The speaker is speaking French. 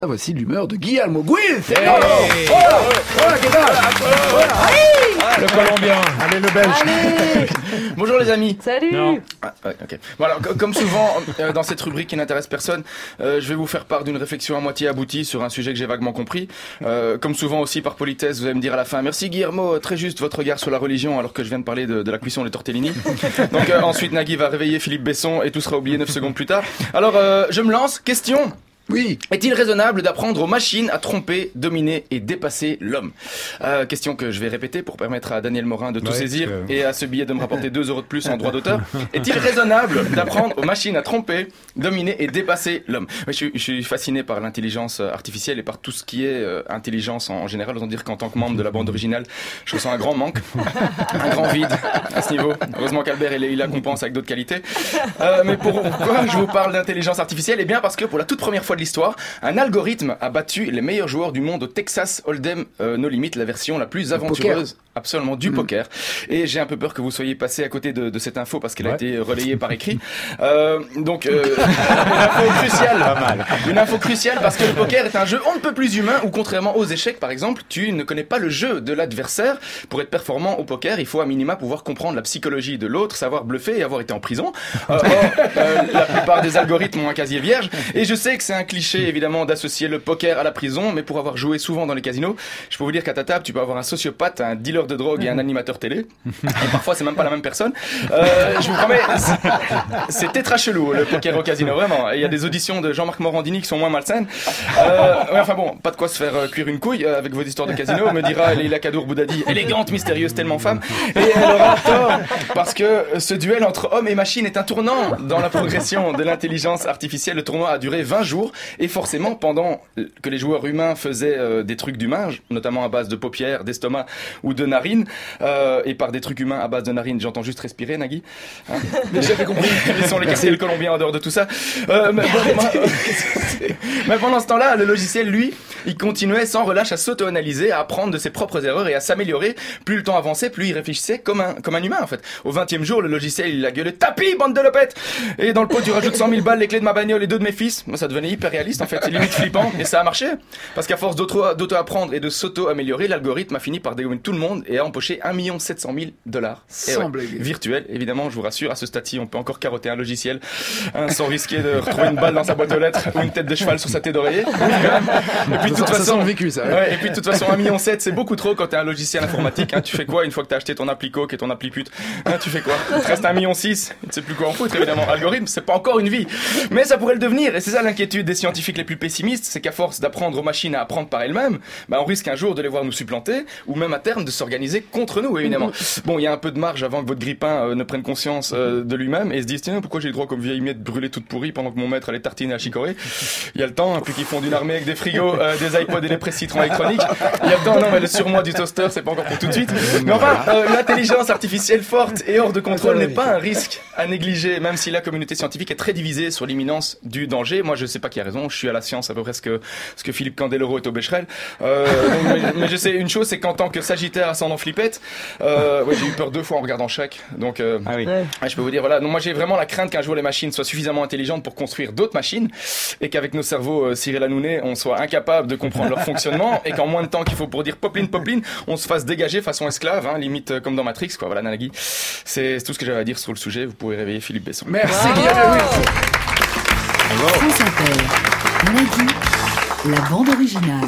Voici l'humeur de Guillermo Guil. Voilà, qu'est-ce que le Colombien. Allez, le Belge. Bonjour les amis. Salut. Ok. Voilà, comme souvent dans cette rubrique qui n'intéresse personne, je vais vous faire part d'une réflexion à moitié aboutie sur un sujet que j'ai vaguement compris. Comme souvent aussi par politesse, vous allez me dire à la fin: merci Guillermo, très juste votre regard sur la religion, alors que je viens de parler de la cuisson des tortellini. Donc ensuite Nagui va réveiller Philippe Besson et tout sera oublié 9 secondes plus tard. Alors je me lance, question. Oui. Est-il raisonnable d'apprendre aux machines à tromper, dominer et dépasser l'homme? Question que je vais répéter pour permettre à Daniel Morin de tout saisir et à ce billet de me rapporter 2 € de plus en droit d'auteur. Est-il raisonnable d'apprendre aux machines à tromper, dominer et dépasser l'homme? Je suis fasciné par l'intelligence artificielle et par tout ce qui est intelligence en général. Autant dire qu'en tant que membre de la bande originale, je ressens un grand manque, un grand vide à ce niveau. Heureusement qu'Albert il la compense avec d'autres qualités. Mais pourquoi je vous parle d'intelligence artificielle? Eh bien parce que pour la toute première fois de l'histoire, un algorithme a battu les meilleurs joueurs du monde au Texas Hold'em No Limit, la version la plus aventureuse absolument du poker. Et j'ai un peu peur que vous soyez passé à côté de cette info parce qu'elle a été relayée par écrit. Donc une info cruciale. Pas mal. Une info cruciale parce que le poker est un jeu on ne peut plus humain où, contrairement aux échecs par exemple, tu ne connais pas le jeu de l'adversaire. Pour être performant au poker, il faut à minima pouvoir comprendre la psychologie de l'autre, savoir bluffer et avoir été en prison. La plupart des algorithmes ont un casier vierge. Et je sais que c'est un cliché évidemment d'associer le poker à la prison, mais pour avoir joué souvent dans les casinos, je peux vous dire qu'à ta table tu peux avoir un sociopathe, un dealer de drogue et un animateur télé. Et parfois c'est même pas la même personne. Je vous promets, c'est tétra chelou le poker au casino, vraiment. Il y a des auditions de Jean-Marc Morandini qui sont moins malsaines. Enfin bon, pas de quoi se faire cuire une couille avec vos histoires de casino, me dira Leila Kadour Boudadi, élégante, mystérieuse, tellement femme. Et elle aura tort, parce que ce duel entre homme et machine est un tournant dans la progression de l'intelligence artificielle. Le tournoi a duré 20 jours et forcément pendant que les joueurs humains faisaient des trucs d'humains, notamment à base de paupières, d'estomac ou de narines, et par des trucs humains à base de narines, j'entends juste respirer, Nagui. Hein, j'avais compris. Laissons les quartiers colombiens en dehors de tout ça. Mais pendant ce temps-là, le logiciel, lui, il continuait sans relâche à s'auto-analyser, à apprendre de ses propres erreurs et à s'améliorer. Plus le temps avançait, plus il réfléchissait comme un humain, en fait. Au 20e jour, le logiciel, il a gueulé: tapis, bande de lopettes! Et dans le pot, tu rajoutes 100 000 balles, les clés de ma bagnole et 2 de mes fils. Ça devenait hyper réaliste, en fait. C'est limite flippant. Et ça a marché. Parce qu'à force d'auto-apprendre et de s'auto-améliorer, l'algorithme a fini par dégommer tout le monde et a empoché $1 700 000. Sans blague. Virtuel, évidemment, je vous rassure, à ce stade-ci, on peut encore carotter un logiciel, sans risquer de retrouver une balle dans sa boîte aux lettres ou une tête de cheval sur sa tête d'oreiller. Et puis de toute façon, vécu, ça. Ouais, et puis de toute façon, $1,7 million, c'est beaucoup trop quand t'es un logiciel informatique. Hein, tu fais quoi une fois que t'as acheté ton appli coke et ton appli pute? Hein, tu fais quoi? Il te reste $1,6 million. Tu ne sais plus quoi en foutre, évidemment. Algorithme, c'est pas encore une vie. Mais ça pourrait le devenir. Et c'est ça l'inquiétude des scientifiques les plus pessimistes, c'est qu'à force d'apprendre aux machines à apprendre par elles-mêmes, on risque un jour de les voir nous supplanter, ou même à terme de s'organiser contre nous, évidemment. Bon, il y a un peu de marge avant que votre grippin ne prenne conscience de lui-même et se dise: tiens, pourquoi j'ai le droit comme vieille miette brûlée toute pourrie pendant que mon maître allait tartiner à chicorée? Il y a le temps, puis qu'ils font une armée avec des frigos, des iPods et des presses citron électroniques. Il y a le temps, non, mais le surmoi du toaster, c'est pas encore pour tout de suite. Mais enfin, l'intelligence artificielle forte et hors de contrôle n'est pas un risque à négliger, même si la communauté scientifique est très divisée sur l'imminence du danger. Moi, je sais pas qui a raison, je suis à la science à peu près ce que Philippe Candeloro est au Becherel. Mais je sais une chose, c'est qu'en tant que Sagittaire ascendant flippette, j'ai eu peur 2 fois en regardant chaque. Donc, je peux vous dire, voilà. Donc, moi, j'ai vraiment la crainte qu'un jour les machines soient suffisamment intelligentes pour construire d'autres machines et qu'avec nos cerveaux Cyril Hanouna, on soit incapable de comprendre leur fonctionnement et qu'en moins de temps qu'il faut pour dire popeline, on se fasse dégager façon esclave, hein, limite comme dans Matrix, quoi. Voilà, Nagui. C'est tout ce que j'avais à dire sur le sujet. Vous pourrez réveiller Philippe Besson. Merci, Guillaume. France Inter. Nagui, la bande originale.